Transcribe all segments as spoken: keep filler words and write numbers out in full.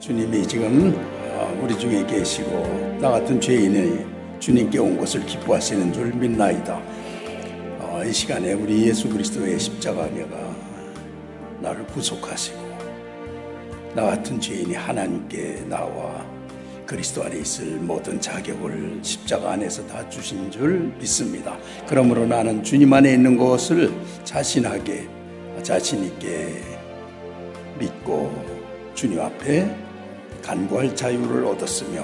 주님이 지금 우리 중에 계시고 나 같은 죄인이 주님께 온 것을 기뻐하시는 줄 믿나이다. 이 시간에 우리 예수 그리스도의 십자가가 나를 구속하시고 나 같은 죄인이 하나님께 나와 그리스도 안에 있을 모든 자격을 십자가 안에서 다 주신 줄 믿습니다. 그러므로 나는 주님 안에 있는 것을 자신하게 자신 있게 믿고 주님 앞에 간구할 자유를 얻었으며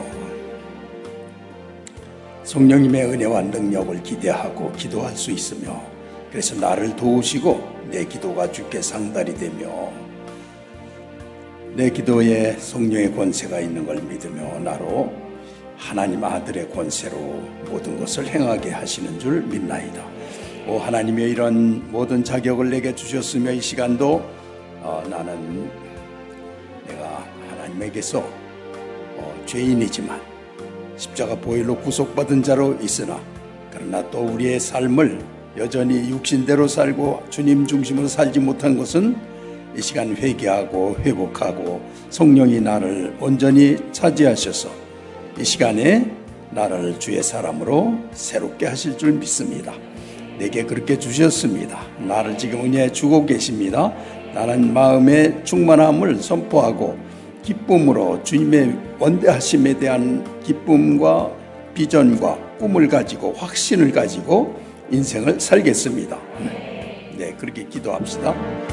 성령님의 은혜와 능력을 기대하고 기도할 수 있으며 그래서 나를 도우시고 내 기도가 주께 상달이 되며 내 기도에 성령의 권세가 있는 걸 믿으며 나로 하나님 아들의 권세로 모든 것을 행하게 하시는 줄 믿나이다. 오 하나님의 이런 모든 자격을 내게 주셨으며 이 시간도 어, 나는 내가 하나님에게서 어, 죄인이지만 십자가 보혈로 구속받은 자로 있으나 그러나 또 우리의 삶을 여전히 육신대로 살고 주님 중심으로 살지 못한 것은 이 시간 회개하고 회복하고 성령이 나를 온전히 차지하셔서 이 시간에 나를 주의 사람으로 새롭게 하실 줄 믿습니다. 내게 그렇게 주셨습니다. 나를 지금 은혜에 주고 계십니다. 나는 마음의 충만함을 선포하고 기쁨으로 주님의 원대하심에 대한 기쁨과 비전과 꿈을 가지고 확신을 가지고 인생을 살겠습니다. 네, 그렇게 기도합시다.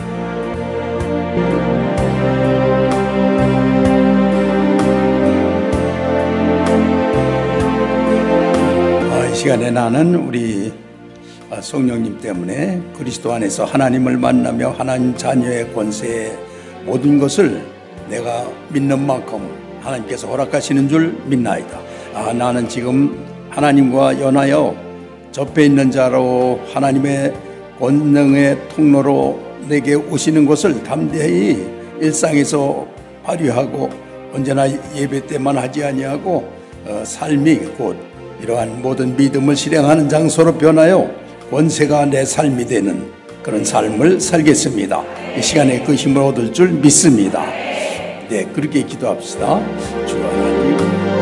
아, 이 시간에 나는 우리 성령님 때문에 그리스도 안에서 하나님을 만나며 하나님 자녀의 권세의 모든 것을 내가 믿는 만큼 하나님께서 허락하시는 줄 믿나이다. 아, 나는 지금 하나님과 연하여 접해 있는 자로 하나님의 권능의 통로로 내게 오시는 것을 담대히 일상에서 발휘하고 언제나 예배 때만 하지 아니하고 어, 삶이 곧 이러한 모든 믿음을 실행하는 장소로 변하여 권세가 내 삶이 되는 그런 삶을 살겠습니다. 이 시간에 그 힘을 얻을 줄 믿습니다. 네, 그렇게 기도합시다. 주 하나님,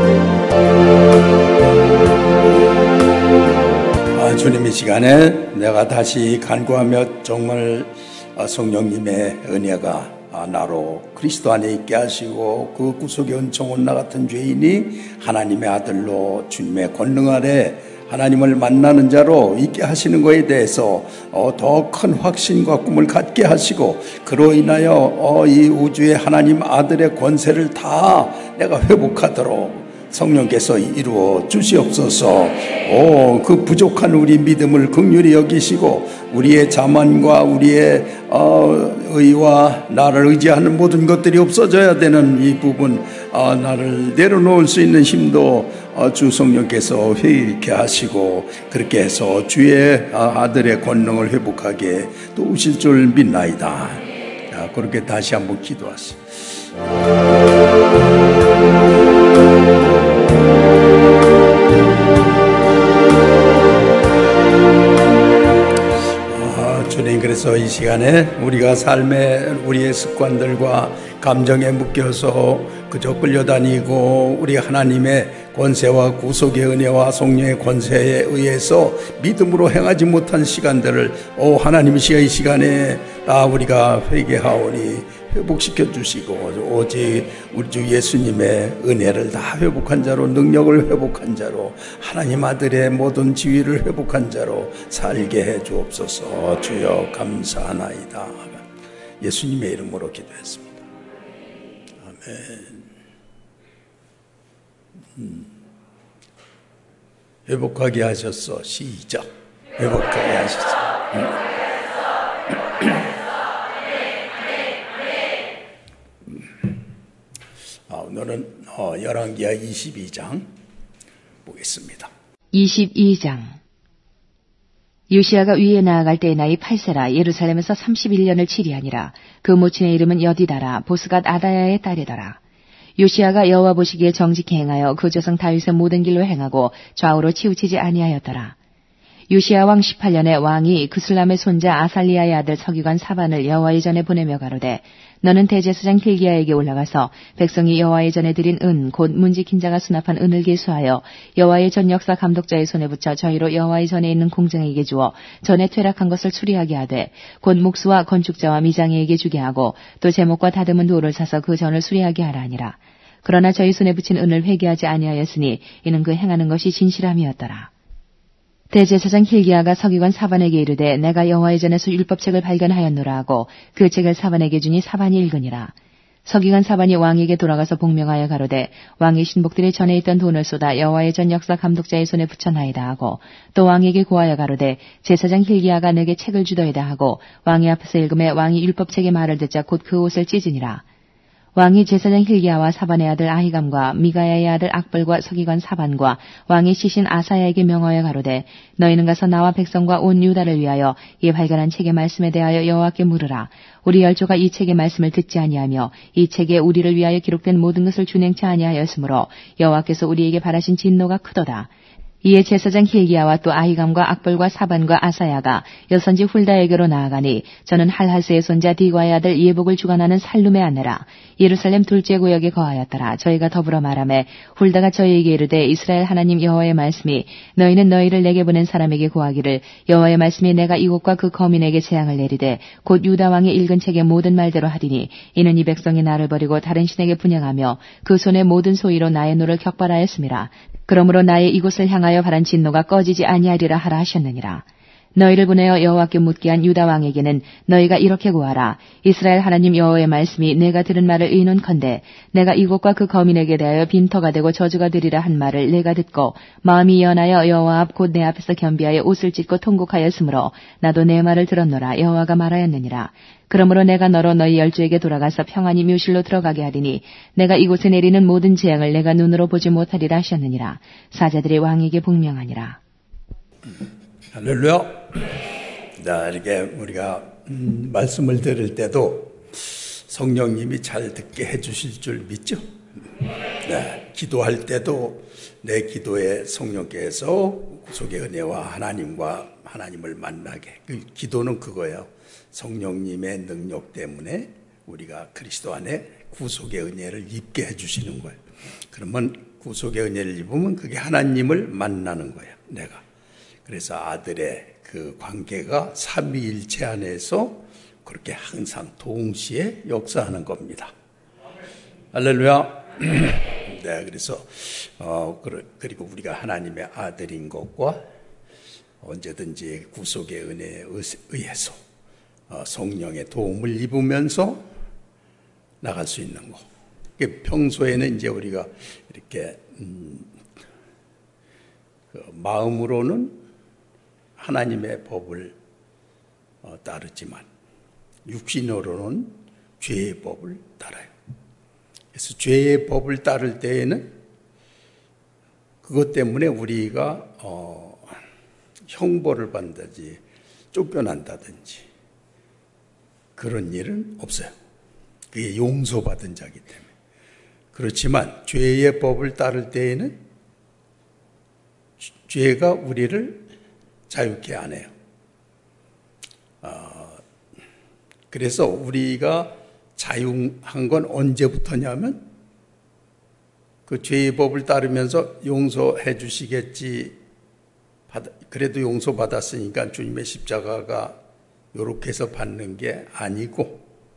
아, 주님 이 시간에 내가 다시 간구하며 정말 성령님의 은혜가 나로 그리스도 안에 있게 하시고 그 구속의 은총은 나 같은 죄인이 하나님의 아들로 주님의 권능 아래 하나님을 만나는 자로 있게 하시는 것에 대해서 더 큰 확신과 꿈을 갖게 하시고 그로 인하여 이 우주의 하나님 아들의 권세를 다 내가 회복하도록 성령께서 이루어 주시옵소서. 오, 그 부족한 우리 믿음을 긍휼히 여기시고 우리의 자만과 우리의 어, 의와 나를 의지하는 모든 것들이 없어져야 되는 이 부분, 어, 나를 내려놓을 수 있는 힘도 어, 주 성령께서 회복케 하시고 그렇게 해서 주의 아들의 권능을 회복하게 도우실 줄 믿나이다. 자, 그렇게 다시 한번 기도하시오. 아, 주님, 그래서 이 시간에 우리가 삶의 우리의 습관들과 감정에 묶여서 그저 끌려다니고 우리 하나님의 권세와 구속의 은혜와 성령의 권세에 의해서 믿음으로 행하지 못한 시간들을 오 하나님 이 시간에 다 우리가 회개하오니 회복시켜 주시고 오직 우리 주 예수님의 은혜를 다 회복한 자로 능력을 회복한 자로 하나님 아들의 모든 지위를 회복한 자로 살게 해 주옵소서. 주여 감사하나이다. 예수님의 이름으로 기도했습니다. 아멘. 음. 회복하게 하셨어. 시작. 회복하게 하셨어. 음. 오늘은 어, 열왕기하 이십이 장 보겠습니다. 이십이 장. 요시야가 위에 나아갈 때의 나이 팔 세라 예루살렘에서 삼십일 년을 치리하니라. 그 모친의 이름은 여디다라 보스갓 아다야의 딸이더라. 요시야가 여호와 보시기에 정직히 행하여 그 조상 다윗의 모든 길로 행하고 좌우로 치우치지 아니하였더라. 요시야 왕 십팔 년에 왕이 그슬람의 손자 아살리야의 아들 서기관 사반을 여호와의 전에 보내며 가로되 너는 대제사장 hil기야에게 올라가서 백성이 여호와의 전에 드린 은 곧 문지킨 자가 수납한 은을 계수하여 여호와의 전 역사 감독자의 손에 붙여 저희로 여호와의 전에 있는 공장에게 주어 전에 퇴락한 것을 수리하게 하되 곧 목수와 건축자와 미장이에게 주게 하고 또 제목과 다듬은 돌을 사서 그 전을 수리하게 하라 하니라. 그러나 저희 손에 붙인 은을 회개하지 아니하였으니 이는 그 행하는 것이 진실함이었더라. 대제사장 hil기야가 서기관 사반에게 이르되 내가 여호와의 전에서 율법책을 발견하였노라 하고 그 책을 사반에게 주니 사반이 읽으니라. 서기관 사반이 왕에게 돌아가서 복명하여 가로되 왕의 신복들이 전에 있던 돈을 쏟아 여호와의 전 역사 감독자의 손에 붙여나이다 하고 또 왕에게 고하여 가로되 제사장 hil기야가 내게 책을 주더이다 하고 왕의 앞에서 읽음에 왕이 율법책의 말을 듣자 곧 그 옷을 찢으니라. 왕이 제사장 hil기야와 사반의 아들 아히감과 미가야의 아들 악벌과 서기관 사반과 왕의 시신 아사야에게 명하여 가로되 너희는 가서 나와 백성과 온 유다를 위하여 이 발견한 책의 말씀에 대하여 여호와께 물으라. 우리 열조가 이 책의 말씀을 듣지 아니하며 이 책에 우리를 위하여 기록된 모든 것을 준행치 아니하였으므로 여호와께서 우리에게 바라신 진노가 크도다. 이에 제사장 hil기야와 또 아히감과 악벌과 사반과 아사야가 여선지 훌다에게로 나아가니 저는 할하스의 손자 디과의 아들 예복을 주관하는 살룸의 아내라. 예루살렘 둘째 구역에 거하였더라. 저희가 더불어 말하매 훌다가 저희에게 이르되 이스라엘 하나님 여호와의 말씀이 너희는 너희를 내게 보낸 사람에게 고하기를 여호와의 말씀이 내가 이곳과 그 거민에게 재앙을 내리되 곧 유다 왕의 읽은 책의 모든 말대로 하리니 이는 이 백성이 나를 버리고 다른 신에게 분향하며 그 손의 모든 소위로 나의 노를 격발하였음이라. 그러므로 나의 이곳을 향하여 바란 진노가 꺼지지 아니하리라 하라 하셨느니라. 너희를 보내어 여호와께 묻게 한 유다 왕에게는 너희가 이렇게 구하라. 이스라엘 하나님 여호와의 말씀이 내가 들은 말을 의논컨대 내가 이곳과 그 거민에게 대하여 빈터가 되고 저주가 되리라 한 말을 내가 듣고 마음이 연하여 여호와 앞 곧 내 앞에서 겸비하여 옷을 찢고 통곡하였으므로 나도 내 말을 들었노라. 여호와가 말하였느니라. 그러므로 내가 너로 너희 열조에게 돌아가서 평안히 묘실로 들어가게 하리니 내가 이곳에 내리는 모든 재앙을 내가 눈으로 보지 못하리라 하셨느니라. 사자들이 왕에게 복명하니라. 할렐루야. 자, 이렇게 우리가 음, 말씀을 들을 때도 성령님이 잘 듣게 해주실 줄 믿죠? 네, 기도할 때도 내 기도에 성령께서 구속의 은혜와 하나님과 하나님을 만나게. 그 기도는 그거예요. 성령님의 능력 때문에 우리가 그리스도 안에 구속의 은혜를 입게 해주시는 거예요. 그러면 구속의 은혜를 입으면 그게 하나님을 만나는 거예요. 내가. 그래서 아들의 그 관계가 삼위일체 안에서 그렇게 항상 동시에 역사하는 겁니다. 할렐루야. 네, 그래서 어 그리고 우리가 하나님의 아들인 것과 언제든지 구속의 은혜에 의해서 어, 성령의 도움을 입으면서 나갈 수 있는 거. 평소에는 이제 우리가 이렇게 음, 그 마음으로는 하나님의 법을 어, 따르지만 육신으로는 죄의 법을 따라요. 그래서 죄의 법을 따를 때에는 그것 때문에 우리가 어, 형벌을 받는다든지 쫓겨난다든지 그런 일은 없어요. 그게 용서받은 자기 때문에. 그렇지만 죄의 법을 따를 때에는 죄가 우리를 자유케 안 해요. 어, 그래서 우리가 자유한 건 언제부터냐면 그 죄의 법을 따르면서 용서해 주시겠지. 그래도 용서받았으니까 주님의 십자가가 이렇게 해서 받는 게 아니고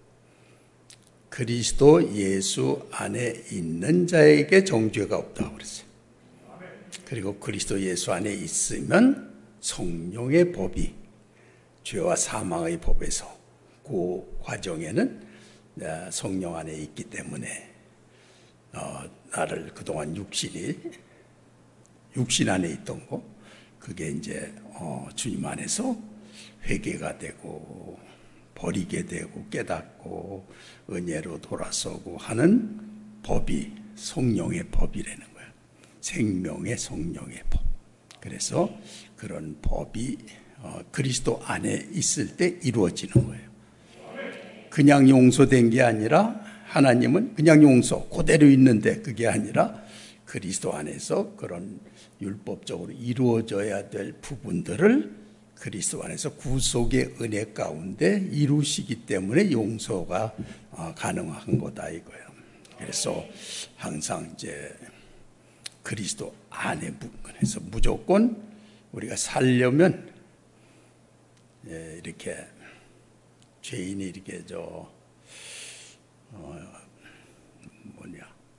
그리스도 예수 안에 있는 자에게 정죄가 없다고 그랬어요. 그리고 그리스도 예수 안에 있으면 성령의 법이 죄와 사망의 법에서 그 과정에는 성령 안에 있기 때문에 어, 나를 그동안 육신이 육신 안에 있던 거 그게 이제 어, 주님 안에서 회개가 되고 버리게 되고 깨닫고 은혜로 돌아서고 하는 법이 성령의 법이라는 거예요. 생명의 성령의 법. 그래서 그런 법이 어, 그리스도 안에 있을 때 이루어지는 거예요. 그냥 용서된 게 아니라 하나님은 그냥 용서 그대로 있는데 그게 아니라 그리스도 안에서 그런 율법적으로 이루어져야 될 부분들을 그리스도 안에서 구속의 은혜 가운데 이루시기 때문에 용서가 가능한 거다 이거예요. 그래서 항상 이제 그리스도 안에 부분에서 무조건 우리가 살려면 이렇게 죄인이 이렇게 저 어, 뭐냐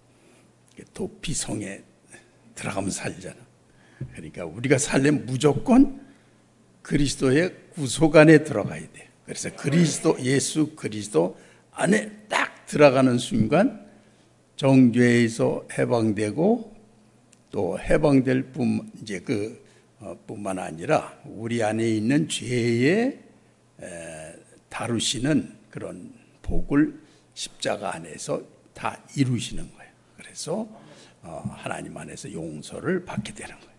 도피성에 들어가면 살잖아. 그러니까 우리가 살려면 무조건 그리스도의 구속 안에 들어가야 돼. 그래서 그리스도 예수 그리스도 안에 딱 들어가는 순간 정죄에서 해방되고 또 해방될 뿐 이제 그 어, 뿐만 아니라 우리 안에 있는 죄에 에, 다루시는 그런 복을 십자가 안에서 다 이루시는 거예요. 그래서 어, 하나님 안에서 용서를 받게 되는 거예요.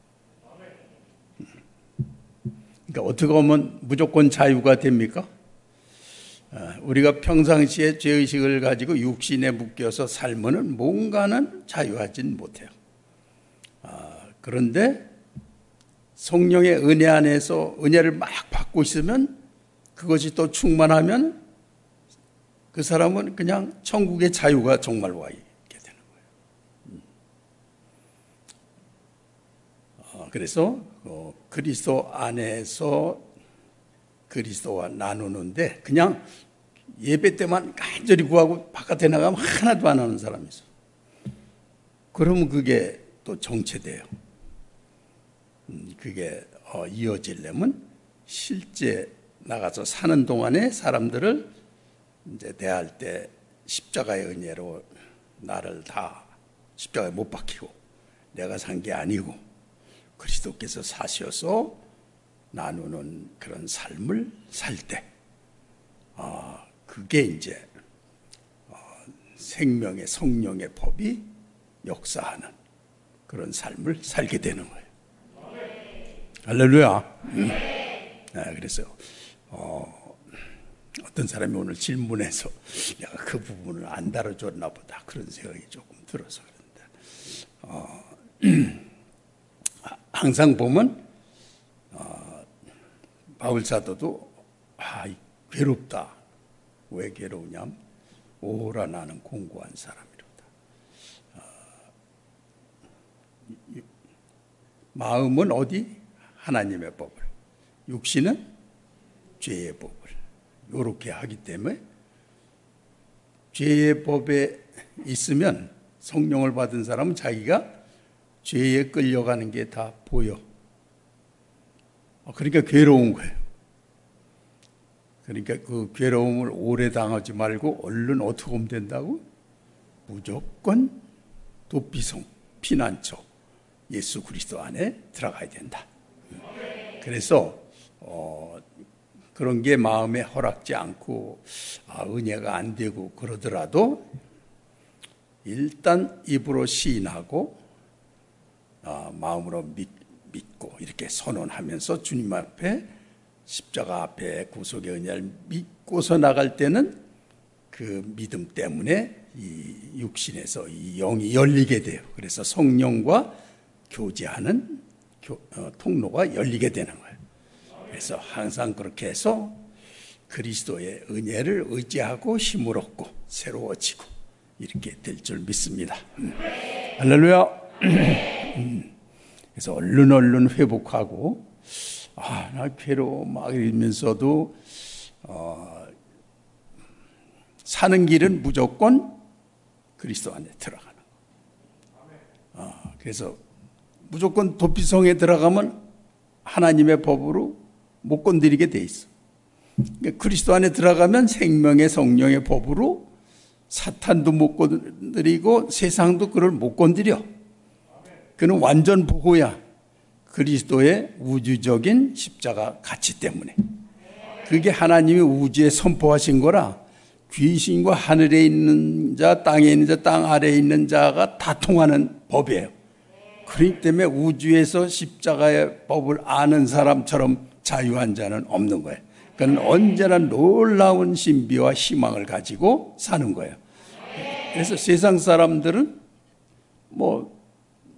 그러니까 어떻게 하면 무조건 자유가 됩니까? 우리가 평상시에 죄의식을 가지고 육신에 묶여서 살면은 뭔가는 자유하진 못해요. 그런데 성령의 은혜 안에서 은혜를 막 받고 있으면 그것이 또 충만하면 그 사람은 그냥 천국의 자유가 정말 와 있게 되는 거예요. 그래서 그리스도 안에서 그리스도와 나누는데 그냥 예배 때만 간절히 구하고 바깥에 나가면 하나도 안 하는 사람이 있어. 그러면 그게 또 정체돼요. 그게 이어지려면 실제 나가서 사는 동안에 사람들을 이제 대할 때 십자가의 은혜로 나를 다 십자가에 못 박히고 내가 산 게 아니고 그리스도께서 사셔서 나누는 그런 삶을 살 때, 어, 그게 이제 어, 생명의 성령의 법이 역사하는 그런 삶을 살게 되는 거예요. 할렐루야. 음. 네, 그래서 어, 어떤 사람이 오늘 질문해서 내가 그 부분을 안 다뤄줬나 보다 그런 생각이 조금 들어서 그런데 어, 항상 보면 어, 바울 사도도 아, 괴롭다. 왜 괴로우냐면 오라 나는 공고한 사람이로다. 어, 마음은 어디? 하나님의 법을, 육신은 죄의 법을 이렇게 하기 때문에 죄의 법에 있으면 성령을 받은 사람은 자기가 죄에 끌려가는 게 다 보여. 그러니까 괴로운 거예요. 그러니까 그 괴로움을 오래 당하지 말고 얼른 어떻게 하면 된다고? 무조건 도피성, 피난처, 예수 그리스도 안에 들어가야 된다. 그래서 어, 그런 게 마음에 허락지 않고 아, 은혜가 안 되고 그러더라도 일단 입으로 시인하고 어, 마음으로 믿, 믿고 이렇게 선언하면서 주님 앞에 십자가 앞에 구속의 은혜를 믿고서 나갈 때는 그 믿음 때문에 이 육신에서 이 영이 열리게 돼요. 그래서 성령과 교제하는 교, 어, 통로가 열리게 되는 거예요. 그래서 항상 그렇게 해서 그리스도의 은혜를 의지하고 힘을 얻고 새로워지고 이렇게 될 줄 믿습니다. 음. 할렐루야. 음. 그래서 얼른 얼른 회복하고 아, 나 괴로워 막 이러면서도 어, 사는 길은 무조건 그리스도 안에 들어가는 거. 어, 그래서 무조건 도피성에 들어가면 하나님의 법으로 못 건드리게 돼 있어. 그러니까 그리스도 안에 들어가면 생명의 성령의 법으로 사탄도 못 건드리고 세상도 그를 못 건드려. 그는 완전 보호야. 그리스도의 우주적인 십자가 가치 때문에. 그게 하나님이 우주에 선포하신 거라 귀신과 하늘에 있는 자, 땅에 있는 자, 땅 아래에 있는 자가 다 통하는 법이에요. 그렇기 때문에 우주에서 십자가의 법을 아는 사람처럼 자유한 자는 없는 거예요. 그건 언제나 놀라운 신비와 희망을 가지고 사는 거예요. 그래서 세상 사람들은 뭐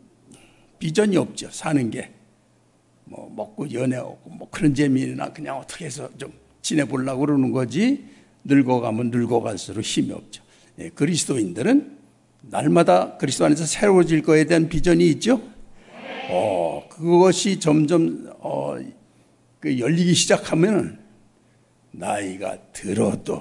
비전이 없죠. 사는 게. 뭐 먹고 연애하고 뭐 그런 재미나 그냥 어떻게 해서 좀 지내보려고 그러는 거지, 늙어가면 늙어갈수록 힘이 없죠. 예, 그리스도인들은 날마다 그리스도 안에서 새로워질 거에 대한 비전이 있죠. 어, 그것이 점점 어, 그 열리기 시작하면 나이가 들어도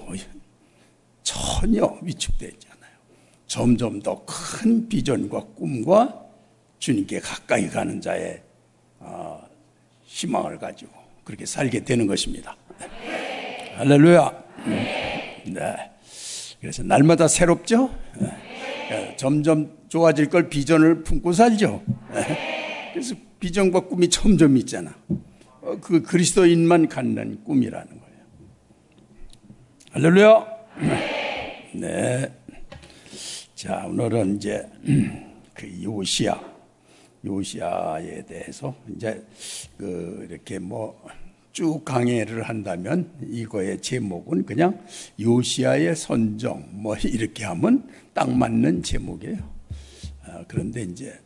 전혀 위축되지 않아요. 점점 더 큰 비전과 꿈과 주님께 가까이 가는 자의 어, 희망을 가지고 그렇게 살게 되는 것입니다. 네. 할렐루야. 네. 그래서 날마다 새롭죠. 네. 점점 좋아질 걸 비전을 품고 살죠. 네. 그래서 비전과 꿈이 점점 있잖아. 어, 그 그리스도인만 갖는 꿈이라는 거예요. 할렐루야. 네. 자, 오늘은 이제 그 요시야, 요시야에 대해서 이제 그 이렇게 뭐 쭉 강해를 한다면 이거의 제목은 그냥 요시야의 선정 뭐 이렇게 하면 딱 맞는 제목이에요. 아, 그런데 이제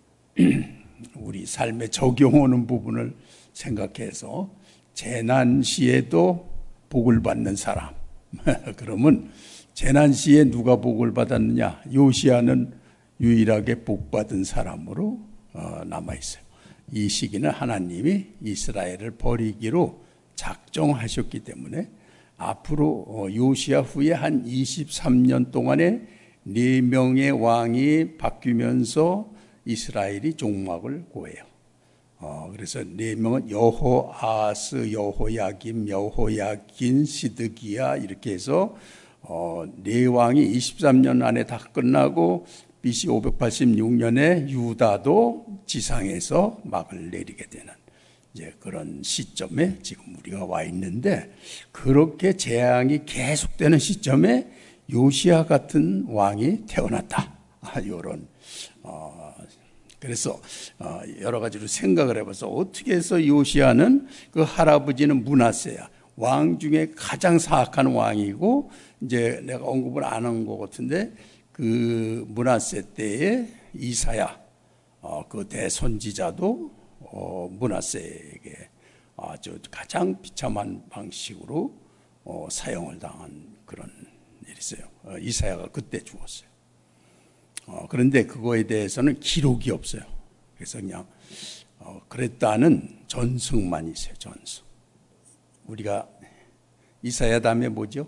우리 삶에 적용하는 부분을 생각해서 재난 시에도 복을 받는 사람. 그러면 재난 시에 누가 복을 받았느냐? 요시야는 유일하게 복 받은 사람으로 어, 남아 있어요. 이 시기는 하나님이 이스라엘을 버리기로 작정하셨기 때문에 앞으로 요시야 후에 한 이십삼 년 동안에 네 명의 왕이 바뀌면서 이스라엘이 종막을 고해요. 어, 그래서 네 명은 여호아스, 여호야김, 여호야긴, 시드기야 이렇게 해서 어, 네 왕이 이십삼 년 안에 다 끝나고 비씨 오백팔십육 년에 유다도 지상에서 막을 내리게 되는 이제 그런 시점에 지금 우리가 와 있는데, 그렇게 재앙이 계속되는 시점에 요시야 같은 왕이 태어났다. 아, 이런 어, 그래서 어, 여러 가지로 생각을 해봐서 어떻게 해서 요시야는 그 할아버지는 므낫세야, 왕 중에 가장 사악한 왕이고, 이제 내가 언급을 안 한 것 같은데 그 므낫세 때에 이사야 어, 그 대선지자도 어, 므낫세에게 아주 가장 비참한 방식으로 어, 사형을 당한 그런 일이 있어요. 어, 이사야가 그때 죽었어요. 어, 그런데 그거에 대해서는 기록이 없어요. 그래서 그냥 어, 그랬다는 전승만 있어요. 전승. 우리가 이사야 다음에 뭐죠?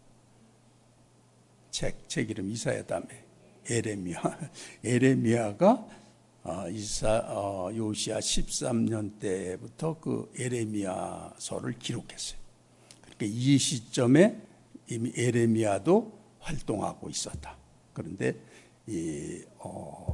책, 책 이름 이사야 다음에 에레미야. 에레미야가 어, 이사, 어, 요시야 십삼 년 때부터 그 에레미야서를 기록했어요. 그러니까 이 시점에 이미 에레미야도 활동하고 있었다. 그런데 이 어,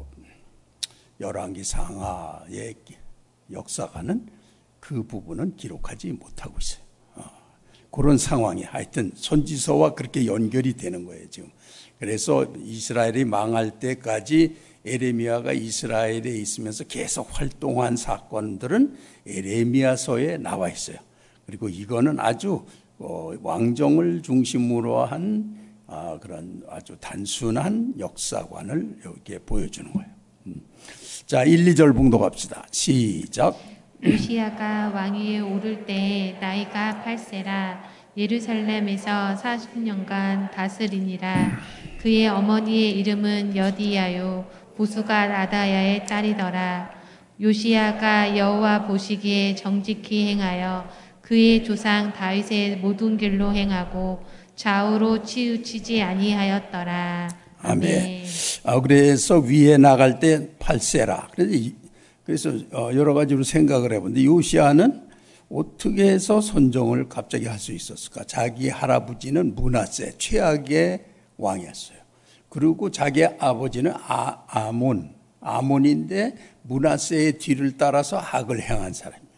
열왕기 상하의 역사가는 그 부분은 기록하지 못하고 있어요. 어, 그런 상황이 하여튼 선지서와 그렇게 연결이 되는 거예요 지금. 그래서 이스라엘이 망할 때까지 에레미야가 이스라엘에 있으면서 계속 활동한 사건들은 에레미야서에 나와 있어요. 그리고 이거는 아주 어, 왕정을 중심으로 한 아, 그런 아주 단순한 역사관을 여기에 보여주는 거예요. 음. 자, 일, 이 절 봉독합시다. 시작. 요시야가 왕위에 오를 때 나이가 팔 세라 예루살렘에서 사십 년간 다스리니라. 그의 어머니의 이름은 여디야요 보수가 아다야의 딸이더라. 요시야가 여호와 보시기에 정직히 행하여 그의 조상 다윗의 모든 길로 행하고 좌우로 치우치지 아니하였더라. 아멘. 아멘. 아, 그래서 위에 나갈 때 팔 세라. 그래서, 그래서 여러 가지로 생각을 해보는데 요시야는 어떻게 해서 선정을 갑자기 할 수 있었을까? 자기 할아버지는 므낫세, 최악의 왕이었어요. 그리고 자기 아버지는 아, 아몬, 아몬인데 므낫세의 뒤를 따라서 악을 행한 사람이에요.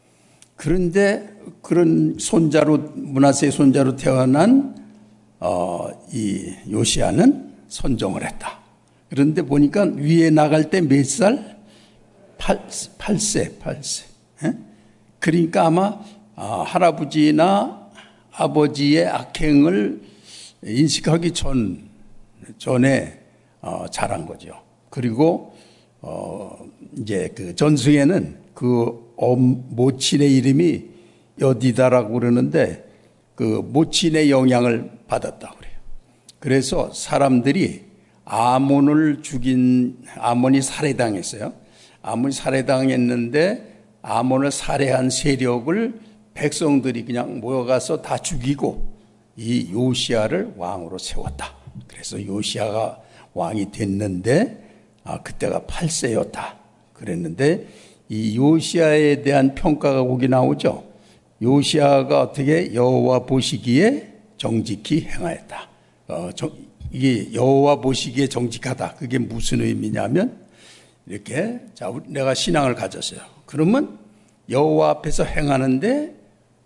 그런데 그런 손자로, 므낫세의 손자로 태어난 어, 이 요시야는 선정을 했다. 그런데 보니까 위에 나갈 때 몇 살? 팔 세, 팔 세. 에? 그러니까 아마 아, 할아버지나 아버지의 악행을 인식하기 전, 전에 어, 자란 거죠. 그리고 어, 이제 그 전승에는 그 엄, 모친의 이름이 여디다라고 그러는데 그 모친의 영향을 받았다고 그래요. 그래서 사람들이 아몬을 죽인, 아몬이 살해당했어요. 아몬이 살해당했는데 아몬을 살해한 세력을 백성들이 그냥 모여가서 다 죽이고 이 요시야를 왕으로 세웠다. 그래서 요시야가 왕이 됐는데 아, 그때가 팔 세였다. 그랬는데 이 요시야에 대한 평가가 거기 나오죠. 요시야가 어떻게 여호와 보시기에 정직히 행하였다. 어, 저, 이게 여호와 보시기에 정직하다. 그게 무슨 의미냐면 이렇게 자 내가 신앙을 가졌어요. 그러면 여호와 앞에서 행하는데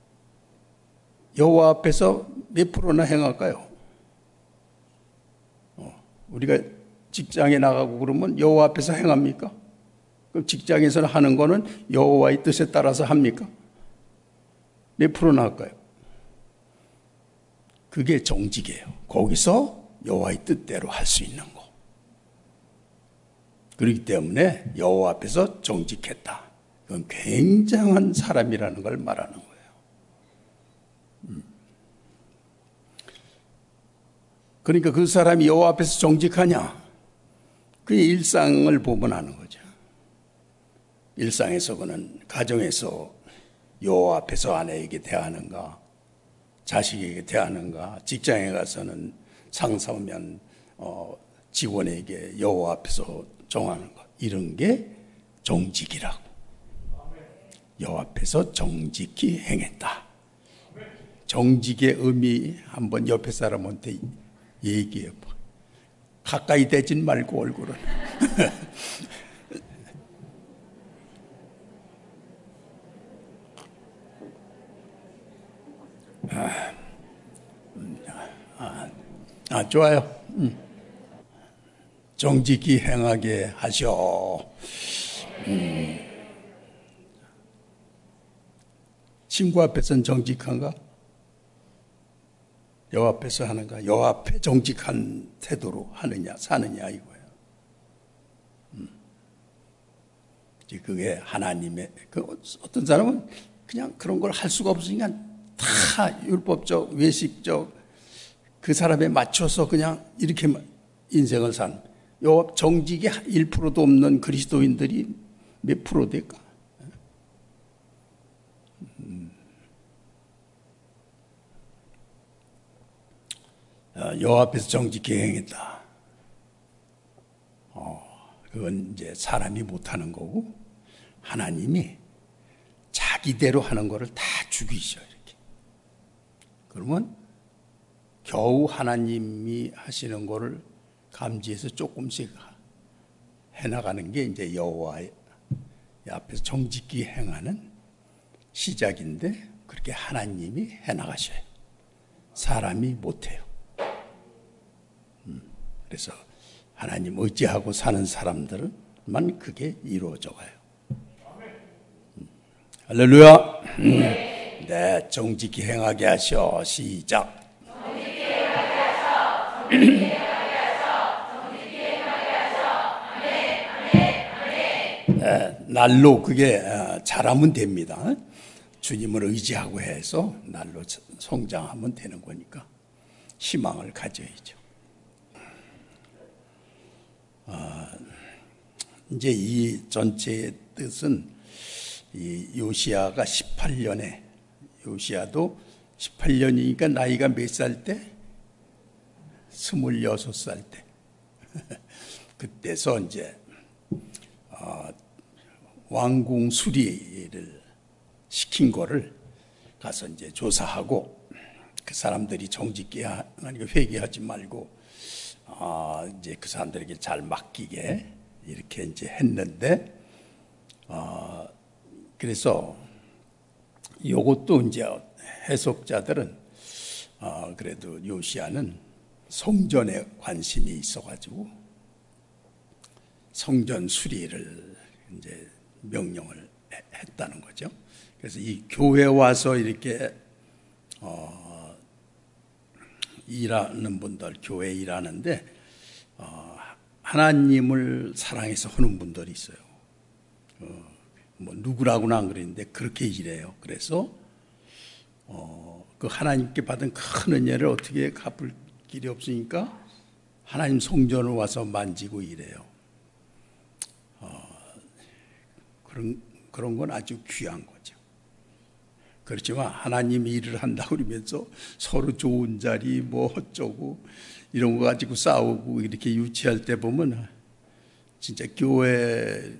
여호와 앞에서 몇 프로나 행할까요? 어, 우리가 직장에 나가고 그러면 여호와 앞에서 행합니까? 그럼 직장에서 하는 거는 여호와의 뜻에 따라서 합니까? 몇 프로나 할까요? 그게 정직이에요. 거기서 여호와의 뜻대로 할 수 있는 거. 그렇기 때문에 여호와 앞에서 정직했다. 그건 굉장한 사람이라는 걸 말하는 거예요. 음. 그러니까 그 사람이 여호와 앞에서 정직하냐? 그의 일상을 보면 아는 거죠. 일상에서 그는 가정에서 여호와 앞에서 아내에게 대하는가, 자식에게 대하는가, 직장에 가서는 상사면 어, 직원에게 여호와 앞에서 정하는 것, 이런 게 정직이라고. 여호와 앞에서 정직히 행했다. 정직의 의미 한번 옆에 사람한테 얘기해 봐. 가까이 대진 말고 얼굴은. 아, 아, 아, 좋아요. 음. 정직히 행하게 하셔. 음. 친구 앞에서는 정직한가? 여호와 앞에서 하는가? 여호와 앞에 정직한 태도로 하느냐, 사느냐 이거예요. 음. 그게 하나님의, 그 어떤 사람은 그냥 그런 걸 할 수가 없으니까 다 율법적, 외식적 그 사람에 맞춰서 그냥 이렇게 인생을 산. 요 정직이 일 퍼센트도 없는 그리스도인들이 몇 프로 될까? 음. 여호와 앞에서 정직히 행했다. 어, 그건 이제 사람이 못하는 거고 하나님이 자기대로 하는 거를 다 죽이셔 이렇게. 그러면 겨우 하나님이 하시는 거를 감지해서 조금씩 해나가는 게 이제 여호와 앞에서 정직히 행하는 시작인데 그렇게 하나님이 해나가셔요. 사람이 못해요. 음, 그래서 하나님 의지하고 사는 사람들만 그게 이루어져 가요. 음, 할렐루야. 음, 네, 정직히 행하게 하셔. 시작. 정직히 행하게 하셔. 정직히 행하게 하셔. 정직히 행하게 하셔. 아멘, 아멘, 아멘. 네, 날로 그게 잘하면 됩니다. 주님을 의지하고 해서 날로 성장하면 되는 거니까 희망을 가져야죠. 아, 이제 이 전체의 뜻은 이 요시야가 십팔 년에 요시야도 십팔 년이니까 나이가 몇 살 때? 스물여섯 살 때. 그때서 이제 어, 왕궁 수리를 시킨 거를 가서 이제 조사하고 그 사람들이 정직히 하니까 회개하지 말고 아 이제 그 사람들에게 잘 맡기게 이렇게 이제 했는데 어 그래서 요것도 이제 해석자들은 어 그래도 요시야는 성전에 관심이 있어가지고 성전 수리를 이제 명령을 했다는 거죠. 그래서 이 교회 와서 이렇게 어, 일하는 분들, 교회 일하는데 어, 하나님을 사랑해서 하는 분들이 있어요. 어, 뭐 누구라고는 안 그랬는데 그렇게 일해요. 그래서 어, 그 하나님께 받은 큰 은혜를 어떻게 갚을 길이 없으니까 하나님 성전을 와서 만지고 이래요. 어, 그런 그런 건 아주 귀한 거죠. 그렇지만 하나님이 일을 한다고 그러면서 서로 좋은 자리 뭐 어쩌고 이런 거 가지고 싸우고 이렇게 유치할 때 보면 진짜 교회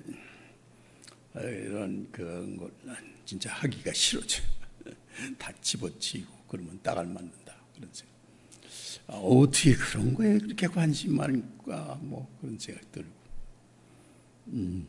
이런 그런 거 진짜 하기가 싫어져요. 다 집어치고 그러면 딱알 맞는다 그런 생각. 아, 어떻게 그런 거에 그렇게 관심 많을까 뭐 그런 생각 들고. 음.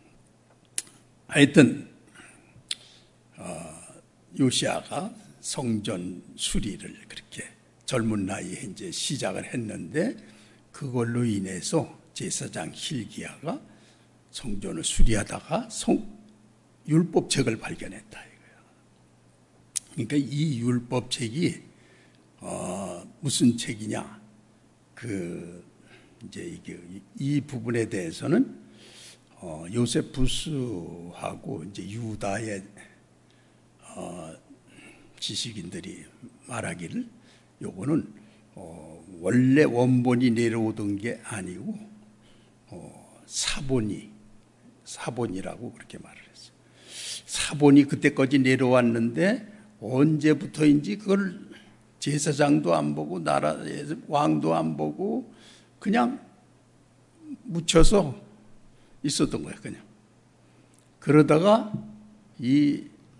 하여튼 어, 요시아가 성전 수리를 그렇게 젊은 나이에 이제 시작을 했는데 그걸로 인해서 제사장 hil기야가 성전을 수리하다가 성, 율법책을 발견했다 이거예요. 그러니까 이 율법책이 어, 무슨 책이냐? 그 이제 이게 이 부분에 대해서는 어, 요세푸스하고 이제 유다의 어, 지식인들이 말하기를 요거는 어, 원래 원본이 내려오던 게 아니고 어, 사본이 사본이라고 그렇게 말을 했어요. 사본이 그때까지 내려왔는데 언제부터인지 그걸 제사장도 안 보고 나라의 왕도 안 보고 그냥 묻혀서 있었던 거예요. 그냥 그러다가 이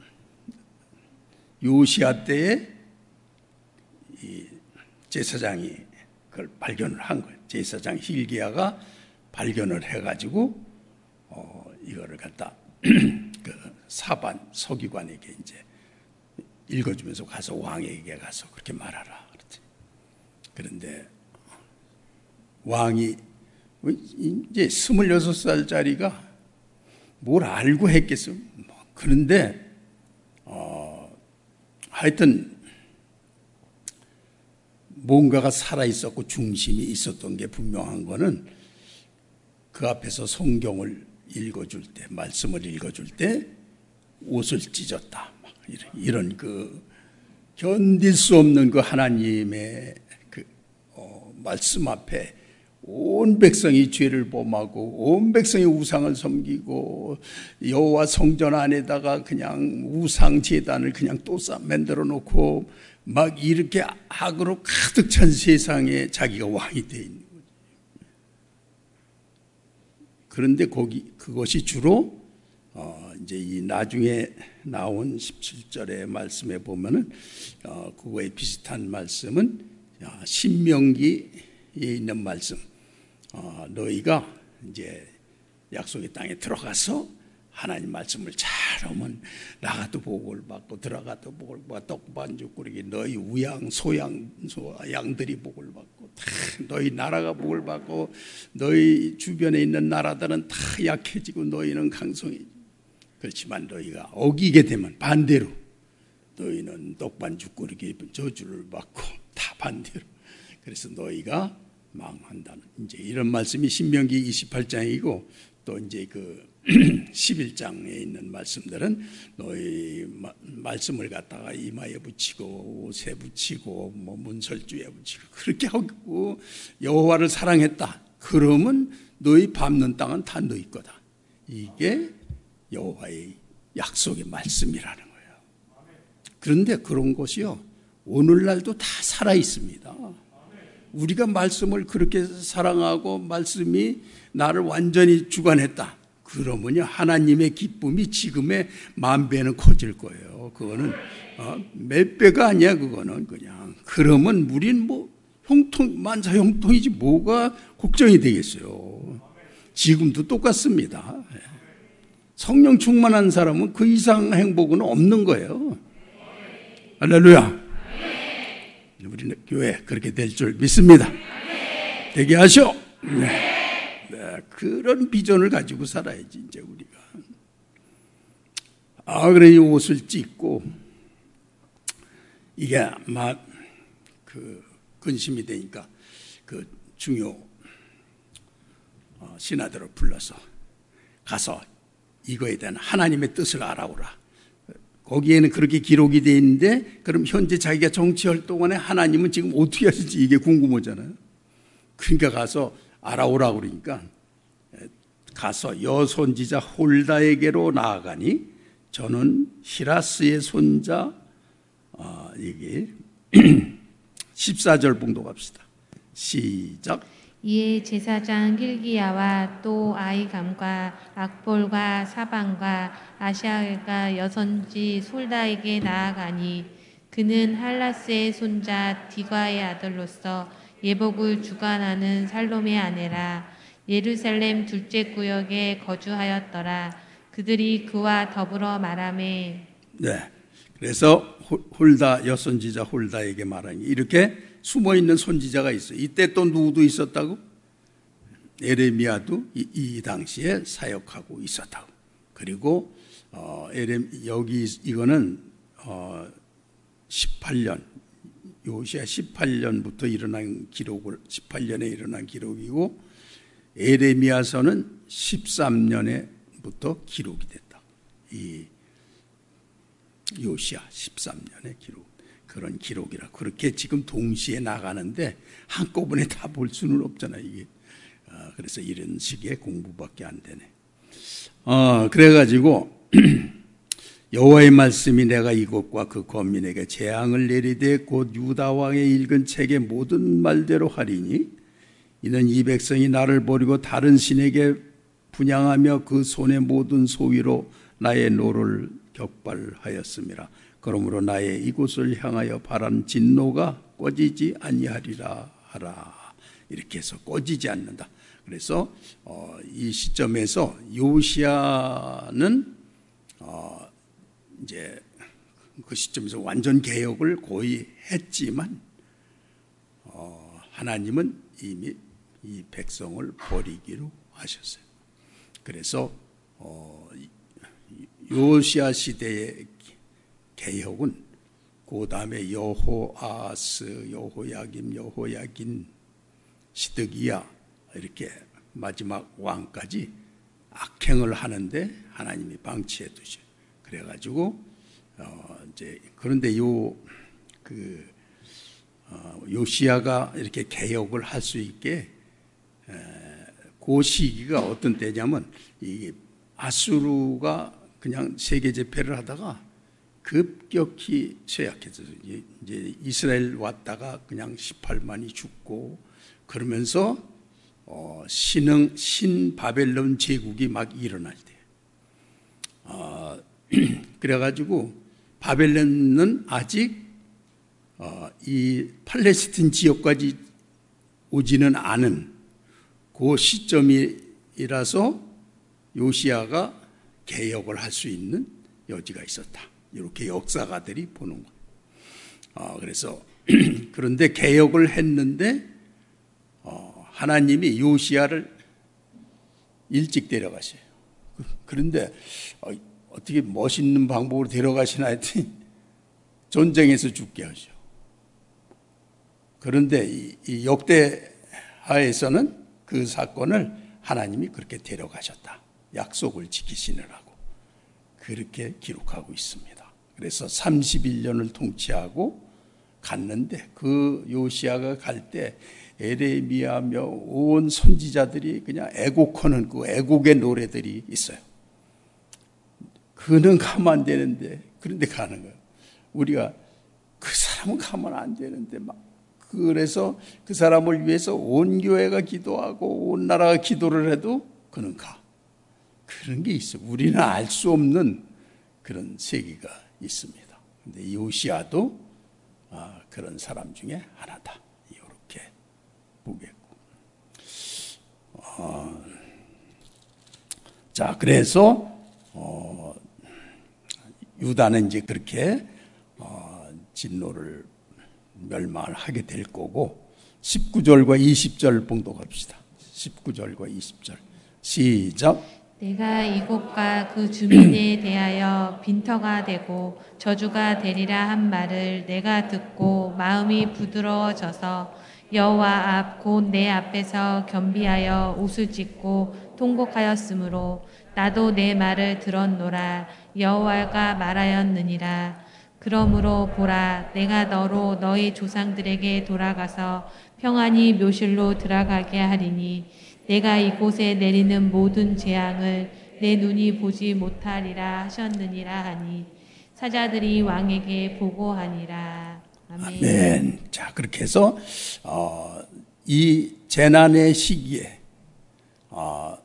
요시아 때에 이 제사장이 그걸 발견을 한 거예요. 제사장 hil기야가 발견을 해가지고 어, 이거를 갖다 그 사반 서기관에게 이제 읽어주면서 가서 왕에게 가서 그렇게 말하라 그랬지. 그런데 왕이 이제 스물여섯 살짜리가 뭘 알고 했겠어. 그런데 어, 하여튼 뭔가가 살아있었고 중심이 있었던 게 분명한 거는 그 앞에서 성경을 읽어줄 때, 말씀을 읽어줄 때 옷을 찢었다. 막 이런, 이런 그 견딜 수 없는 그 하나님의 그 어, 말씀 앞에 온 백성이 죄를 범하고 온 백성이 우상을 섬기고 여호와 성전 안에다가 그냥 우상 제단을 그냥 또 만들어 놓고 막 이렇게 악으로 가득 찬 세상에 자기가 왕이 돼 있는 거죠. 그런데 거기 그것이 주로 어 이제 이 나중에 나온 십칠 절의 말씀에 보면은 어 그거에 비슷한 말씀은 신명기에 있는 말씀. 어, 너희가 이제 약속의 땅에 들어가서 하나님 말씀을 잘하면 나가도 복을 받고 들어가도 복을 받고 떡반죽 꾸리기 너희 우양 소양 소 양들이 복을 받고 다 너희 나라가 복을 받고 너희 주변에 있는 나라들은 다 약해지고 너희는 강성해지고 그렇지만 너희가 어기게 되면 반대로 너희는 떡반죽 꾸리기 저주를 받고 다 반대로 그래서 너희가 망한다는 이제 이런 말씀이 신명기 이십팔 장이고 또 이제 그 십일 장에 있는 말씀들은 너희 마, 말씀을 갖다가 이마에 붙이고 옷에 붙이고 뭐 문설주에 붙이고 그렇게 하고 여호와를 사랑했다. 그러면 너희 밟는 땅은 다 너희 거다. 이게 여호와의 약속의 말씀이라는 거예요. 그런데 그런 것이요 오늘날도 다 살아 있습니다. 우리가 말씀을 그렇게 사랑하고 말씀이 나를 완전히 주관했다. 그러면요 하나님의 기쁨이 지금의 만 배는 커질 거예요. 그거는 어, 몇 배가 아니야. 그거는 그냥 그러면 우린 뭐 형통 만사 형통이지 뭐가 걱정이 되겠어요. 지금도 똑같습니다. 성령 충만한 사람은 그 이상 행복은 없는 거예요. 할렐루야. 우리 교회 그렇게 될 줄 믿습니다. 되게 하시오. 네. 네. 그런 비전을 가지고 살아야지 이제 우리가. 아 그래 이 옷을 찢고 이게 막 그 근심이 되니까 그 중요 신하들을 불러서 가서 이거에 대한 하나님의 뜻을 알아오라. 거기에는 그렇게 기록이 돼 있는데 그럼 현재 자기가 정치 활동안에 하나님은 지금 어떻게 하실지 이게 궁금하잖아요. 그러니까 가서 알아오라고 그러니까 가서 여선지자 홀다에게로 나아가니 저는 히라스의 손자 어, 이게 십사 절 봉독 합시다. 시작. 이에 제사장 hil기야와 또 아히감과 악볼과 사방과 아샤엘과 여선지 솔다에게 나아가니 그는 할라스의 손자 디과의 아들로서 예복을 주관하는 살롬의 아내라. 예루살렘 둘째 구역에 거주하였더라. 그들이 그와 더불어 말하매. 네. 그래서 홀다 여선지자 홀다에게 말하니 이렇게 숨어 있는 선지자가 있어요. 이때 또 누구도 있었다고? 에레미야도 이, 이 당시에 사역하고 있었다고. 그리고 어, 에레 여기 이거는 어, 십팔 년 요시야 십팔 년부터 일어난 기록을 십팔 년에 일어난 기록이고 에레미야서는 십삼 년에부터 기록이 됐다. 이 요시야 십삼 년의 기록. 그런 기록이라 그렇게 지금 동시에 나가는데 한꺼번에 다 볼 수는 없잖아요. 이게 어, 그래서 이런 식의 공부밖에 안 되네. 어, 그래가지고 여호와의 말씀이 내가 이곳과 그 거민에게 재앙을 내리되 곧 유다 왕의 읽은 책의 모든 말대로 하리니 이는 이 백성이 나를 버리고 다른 신에게 분향하며 그 손의 모든 소위로 나의 노를 격발하였음이라. 그러므로 나의 이곳을 향하여 바란 진노가 꺼지지 아니하리라 하라. 이렇게 해서 꺼지지 않는다. 그래서 어, 이 시점에서 요시야는 어, 이제 그 시점에서 완전 개혁을 거의 했지만 어, 하나님은 이미 이 백성을 버리기로 하셨어요. 그래서 어, 요시야 시대의 개혁은 그 다음에 여호아스, 여호야김, 여호야긴, 시드기야 이렇게 마지막 왕까지 악행을 하는데 하나님이 방치해 두셔. 그래가지고 어 이제 그런데 요 그 어 요시야가 이렇게 개혁을 할 수 있게 에, 그 시기가 어떤 때냐면 이 아수르가 그냥 세계 제패를 하다가 급격히 쇠약해져서 이제 이스라엘 왔다가 그냥 십팔만이 죽고 그러면서 어 신흥 신바벨론 제국이 막 일어날 때, 어 그래가지고 바벨론은 아직 어 이 팔레스틴 지역까지 오지는 않은 그 시점이라서 요시야가 개혁을 할 수 있는 여지가 있었다. 이렇게 역사가들이 보는 거예요. 어, 그래서 그런데 개혁을 했는데 어, 하나님이 요시야를 일찍 데려가셔요. 그런데 어, 어떻게 멋있는 방법으로 데려가시나 했더니 전쟁에서 죽게 하셔. 그런데 이, 이 역대하에서는 그 사건을 하나님이 그렇게 데려가셨다. 약속을 지키시느라고 그렇게 기록하고 있습니다. 그래서 삼십일 년을 통치하고 갔는데 그 요시야가 갈 때 에레미야며 온 선지자들이 그냥 애곡하는 그 애곡의 노래들이 있어요. 그는 가면 안 되는데 그런데 가는 거예요. 우리가 그 사람은 가면 안 되는데 막 그래서 그 사람을 위해서 온 교회가 기도하고 온 나라가 기도를 해도 그는 가. 그런 게 있어요. 우리는 알 수 없는 그런 세계가 있습니다. 근데 요시야도 아, 그런 사람 중에 하나다. 이렇게 보겠고. 어, 자, 그래서 어, 유다는 이제 그렇게 어, 진노를 멸망을 하게 될 거고 십구 절과 이십 절 봉독합시다. 십구 절과 이십 절 시작. 내가 이곳과 그 주민에 대하여 빈터가 되고 저주가 되리라 한 말을 내가 듣고 마음이 부드러워져서 여호와 앞 곧 내 앞에서 겸비하여 옷을 찢고 통곡하였으므로 나도 내 말을 들었노라. 여호와가 말하였느니라. 그러므로 보라, 내가 너로 너희 조상들에게 돌아가서 평안히 묘실로 들어가게 하리니 내가 이곳에 내리는 모든 재앙을 내 눈이 보지 못하리라 하셨느니라 하니 사자들이 왕에게 보고하니라. 아멘. 아멘. 자, 그렇게 해서 어, 이 재난의 시기에 어,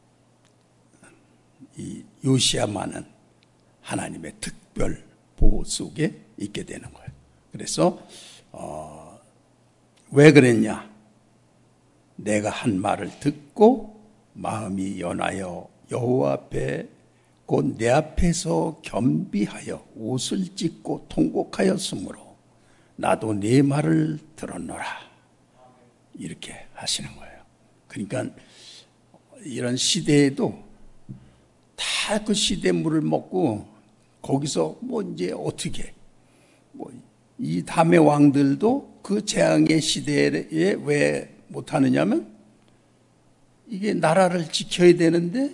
이 요시야만은 하나님의 특별 보호 속에 있게 되는 거예요. 그래서 어, 왜 그랬냐? 내가 한 말을 듣고 마음이 연하여 여호와 앞에 곧 내 앞에서 겸비하여 옷을 찢고 통곡하였으므로 나도 네 말을 들었노라. 이렇게 하시는 거예요. 그러니까 이런 시대에도 다 그 시대 물을 먹고 거기서 뭐 이제 어떻게 뭐 이 담의 왕들도 그 재앙의 시대에 왜 못하느냐면 이게 나라를 지켜야 되는데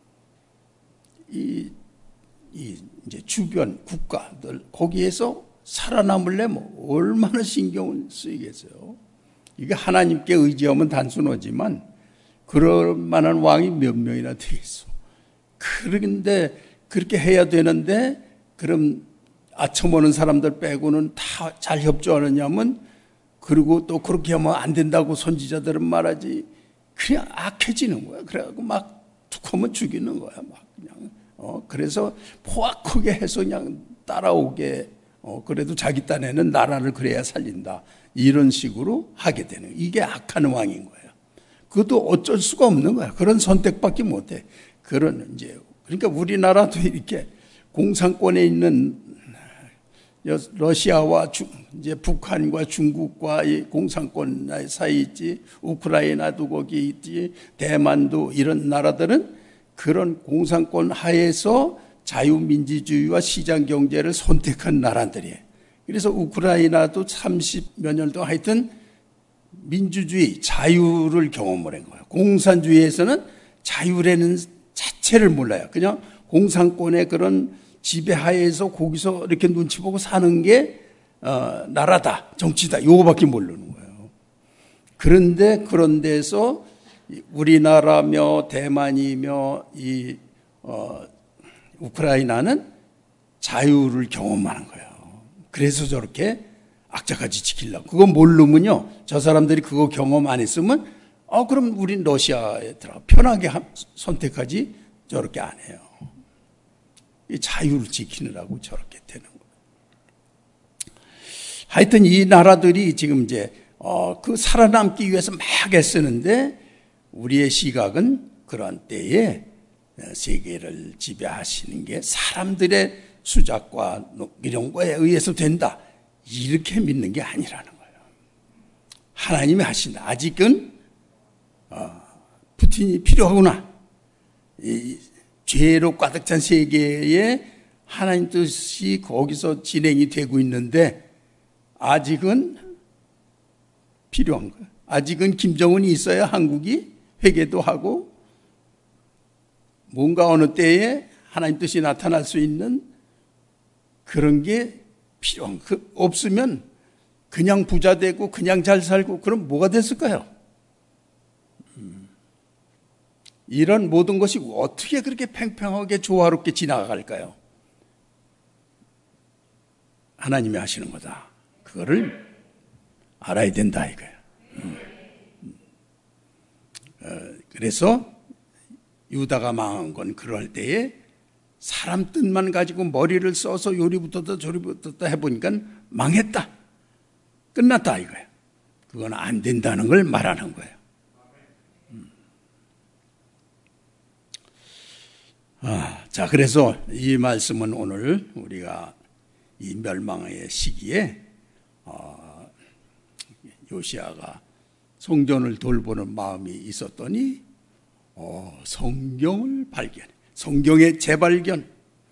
이, 이 이제 주변 국가들 거기에서 살아남으려면 얼마나 신경을 쓰이겠어요. 이게 하나님께 의지하면 단순하지만 그럴 만한 왕이 몇 명이나 되겠어. 그런데 그렇게 해야 되는데 그럼 아첨하는 사람들 빼고는 다 잘 협조하느냐면 그리고 또 그렇게 하면 안 된다고 선지자들은 말하지. 그냥 악해지는 거야. 그래갖고 막 툭 하면 죽이는 거야. 막 그냥. 어, 그래서 포악하게 해서 그냥 따라오게, 어, 그래도 자기 딴에는 나라를 그래야 살린다. 이런 식으로 하게 되는 거야. 이게 악한 왕인 거예요. 그것도 어쩔 수가 없는 거야. 그런 선택밖에 못 해. 그런, 이제, 그러니까 우리나라도 이렇게 공산권에 있는 러시아와 주, 이제 북한과 중국과 이 공산권 사이 있지, 우크라이나도 거기 있지, 대만도 이런 나라들은 그런 공산권 하에서 자유민주주의와 시장경제를 선택한 나라들이에요. 그래서 우크라이나도 삼십몇 년 동안 하여튼 민주주의, 자유를 경험을 한 거예요. 공산주의에서는 자유라는 자체를 몰라요. 그냥 공산권의 그런 지배하에서 거기서 이렇게 눈치 보고 사는 게 어, 나라다, 정치다, 요거밖에 모르는 거예요. 그런데 그런 데서 우리나라며 대만이며 이 어, 우크라이나는 자유를 경험하는 거예요. 그래서 저렇게 악자까지 지키려고. 그거 모르면요, 저 사람들이 그거 경험 안 했으면 아 그럼 우린 러시아에 들어가 편하게 선택하지 저렇게 안 해요. 이 자유를 지키느라고 저렇게 되는 거예요. 하여튼 이 나라들이 지금 이제 어, 그 살아남기 위해서 막 애쓰는데 우리의 시각은 그런 때에 세계를 지배하시는 게 사람들의 수작과 이런 거에 의해서 된다. 이렇게 믿는 게 아니라는 거예요. 하나님이 하신다. 아직은 어, 푸틴이 필요하구나. 이 죄로 가득 찬 세계에 하나님 뜻이 거기서 진행이 되고 있는데 아직은 필요한 거예요. 아직은 김정은이 있어야 한국이 회개도 하고 뭔가 어느 때에 하나님 뜻이 나타날 수 있는 그런 게 필요한 거예요. 그 없으면 그냥 부자 되고 그냥 잘 살고 그럼 뭐가 됐을까요? 이런 모든 것이 어떻게 그렇게 팽팽하게 조화롭게 지나갈까요? 하나님이 하시는 거다. 그거를 알아야 된다 이거예요. 음. 어, 그래서 유다가 망한 건 그럴 때에 사람 뜻만 가지고 머리를 써서 요리부터 저리부터 해보니까 망했다. 끝났다 이거예요. 그건 안 된다는 걸 말하는 거예요. 아, 자, 그래서 이 말씀은 오늘 우리가 이 멸망의 시기에 어, 요시야가 성전을 돌보는 마음이 있었더니 어, 성경을 발견, 성경의 재발견.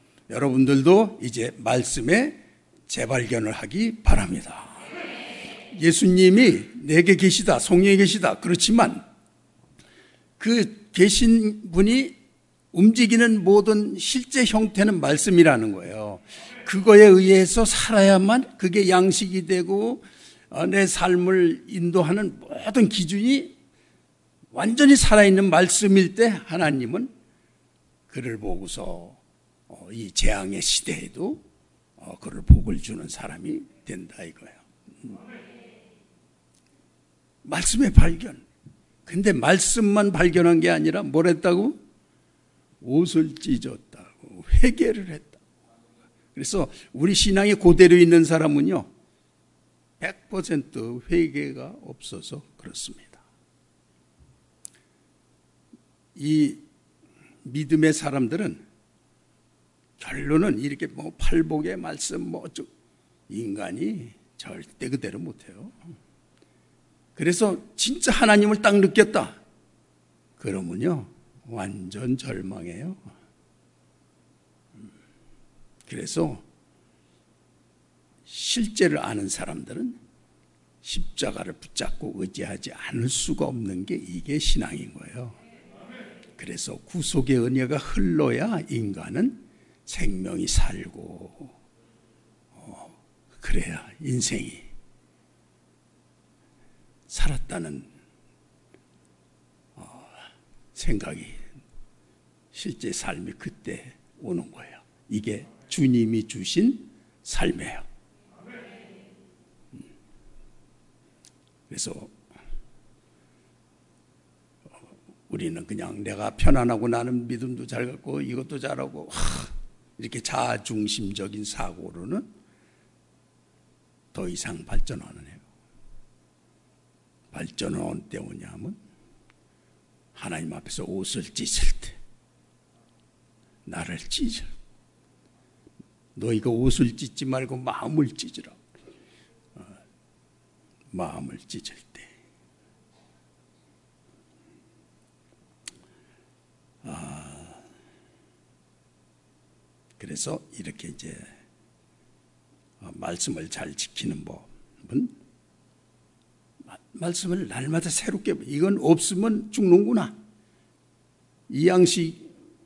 여러분들도 이제 말씀의 재발견을 하기 바랍니다. 예수님이 내게 계시다, 성령이 계시다. 그렇지만 그 계신 분이 움직이는 모든 실제 형태는 말씀이라는 거예요. 그거에 의해서 살아야만 그게 양식이 되고 내 삶을 인도하는 모든 기준이 완전히 살아있는 말씀일 때 하나님은 그를 보고서 이 재앙의 시대에도 그를 복을 주는 사람이 된다 이거예요. 말씀의 발견. 근데 말씀만 발견한 게 아니라 뭘 했다고? 옷을 찢었다고, 회개를 했다고. 그래서 우리 신앙이 그대로 있는 사람은요, 백 퍼센트 회개가 없어서 그렇습니다. 이 믿음의 사람들은 결론은 이렇게 뭐 팔복의 말씀 뭐 어쩌고, 인간이 절대 그대로 못해요. 그래서 진짜 하나님을 딱 느꼈다. 그러면요, 완전 절망해요. 그래서 실제를 아는 사람들은 십자가를 붙잡고 의지하지 않을 수가 없는 게 이게 신앙인 거예요. 그래서 구속의 은혜가 흘러야 인간은 생명이 살고, 어, 그래야 인생이 살았다는 어, 생각이 실제 삶이 그때 오는 거예요. 이게 주님이 주신 삶이에요. 그래서 우리는 그냥 내가 편안하고 나는 믿음도 잘 갖고 이것도 잘하고 하, 이렇게 자아중심적인 사고로는 더 이상 발전 안 해요. 발전은 언제 오냐면 하나님 앞에서 옷을 찢을 때, 나를 찢을, 너희가 옷을 찢지 말고 마음을 찢으라. 어, 마음을 찢을 때. 아, 그래서 이렇게 이제 말씀을 잘 지키는 법은 말씀을 날마다 새롭게, 이건 없으면 죽는구나. 이 양식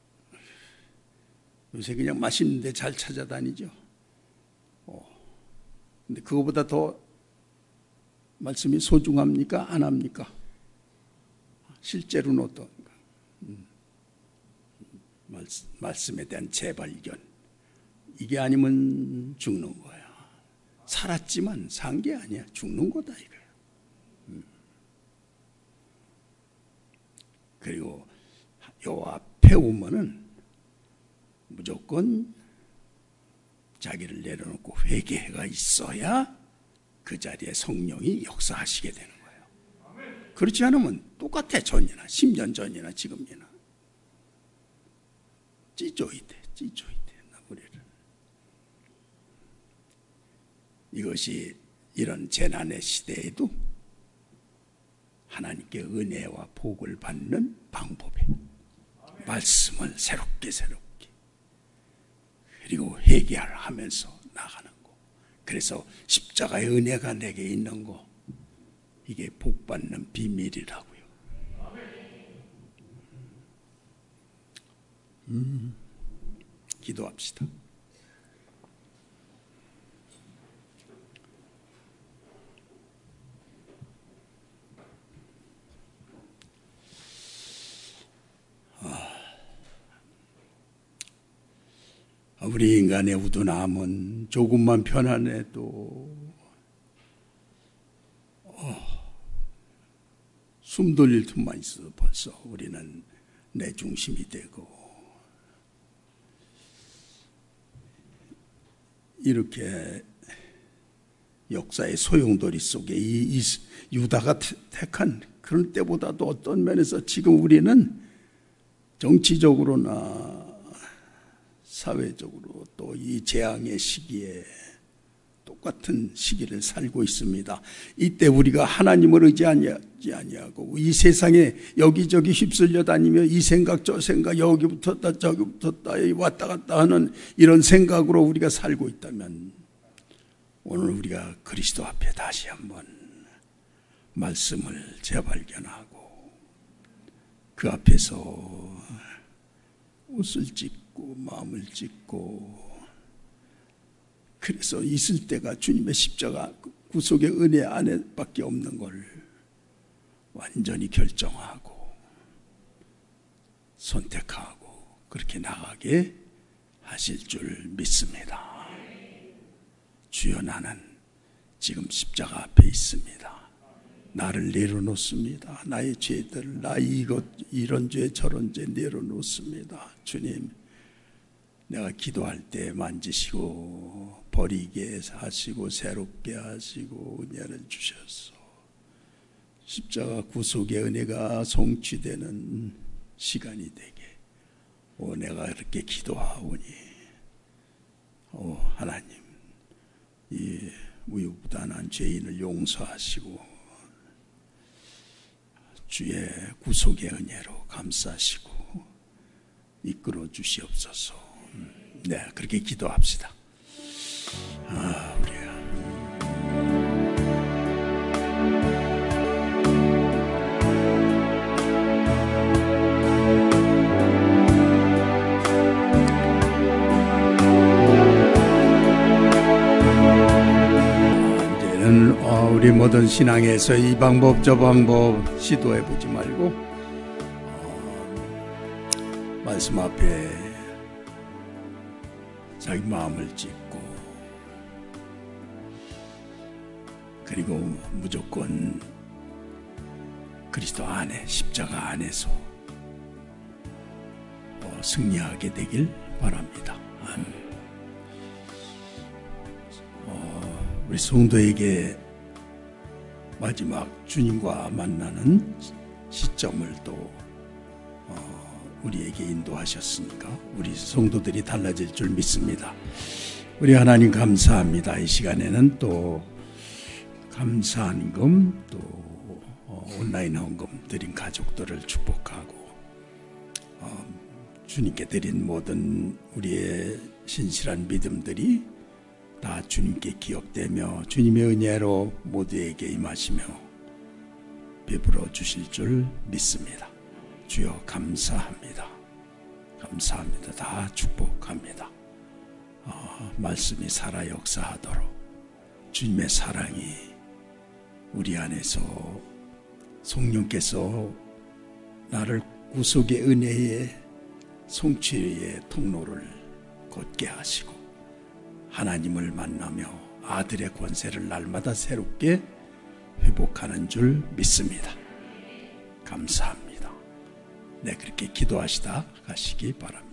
요새 그냥 맛있는데 잘 찾아다니죠. 어. 근데 그거보다 더 말씀이 소중합니까? 안 합니까? 실제로는 어떤가? 음. 말씀, 말씀에 대한 재발견. 이게 아니면 죽는 거야. 살았지만 산 게 아니야. 죽는 거다 이거야. 음. 그리고 요 앞에 오면은 무조건 자기를 내려놓고 회개가 있어야 그 자리에 성령이 역사하시게 되는 거예요. 그렇지 않으면 똑같아. 전이나 십 년 전이나 지금이나 찢어야 돼. 찢어야 돼. 나무리를. 이것이 이런 재난의 시대에도 하나님께 은혜와 복을 받는 방법이에요. 말씀을 새롭게 새롭게 그리고 회개하면서 나가는 거. 그래서 십자가의 은혜가 내게 있는 거, 이게 복받는 비밀이라고요. 음, 기도합시다. 우리 인간의 우둔함은 조금만 편안해도 어, 숨 돌릴 틈만 있어도 벌써 우리는 내 중심이 되고, 이렇게 역사의 소용돌이 속에 이, 이 유다가 택한 그런 때보다도 어떤 면에서 지금 우리는 정치적으로나 사회적으로 또 이 재앙의 시기에 똑같은 시기를 살고 있습니다. 이때 우리가 하나님을 의지하지 아니하고 이 세상에 여기저기 휩쓸려 다니며 이 생각 저 생각 여기 붙었다 저기 붙었다 왔다 갔다 하는 이런 생각으로 우리가 살고 있다면 오늘 우리가 그리스도 앞에 다시 한번 말씀을 재발견하고 그 앞에서 옷을 찢고 마음을 찢고 그래서 있을 때가 주님의 십자가 구속의 은혜 안에밖에 없는 걸 완전히 결정하고 선택하고 그렇게 나가게 하실 줄 믿습니다. 주여, 나는 지금 십자가 앞에 있습니다. 나를 내려놓습니다. 나의 죄들, 나 이것 이런 죄 저런 죄 내려놓습니다. 주님, 내가 기도할 때 만지시고 버리게 하시고 새롭게 하시고 은혜를 주셔서 십자가 구속의 은혜가 성취되는 시간이 되게 오 내가 이렇게 기도하오니 오 하나님, 이 우유부단한 죄인을 용서하시고 주의 구속의 은혜로 감싸시고 이끌어 주시옵소서. 네, 그렇게 기도합시다. 아, 우리야. 이제는 우리 모든 신앙에서 이 방법 저 방법 시도해 보지 말고 어, 말씀 앞에 자기 마음을 찢고 그리고 무조건 그리스도 안에 십자가 안에서 어, 승리하게 되길 바랍니다. 어, 우리 성도에게 마지막 주님과 만나는 시점을 또 어, 우리에게 인도하셨으니까 우리 성도들이 달라질 줄 믿습니다. 우리 하나님 감사합니다. 이 시간에는 또 감사한 헌금, 또 어, 온라인 헌금 드린 가족들을 축복하고 어, 주님께 드린 모든 우리의 신실한 믿음들이 다 주님께 기억되며 주님의 은혜로 모두에게 임하시며 베풀어 주실 줄 믿습니다. 주여 감사합니다. 감사합니다. 다 축복합니다. 어, 말씀이 살아 역사하도록 주님의 사랑이 우리 안에서 성령께서 나를 구속의 은혜의 성취의 통로를 걷게 하시고 하나님을 만나며 아들의 권세를 날마다 새롭게 회복하는 줄 믿습니다. 감사합니다. 네, 그렇게 기도하시다 가시기 바랍니다.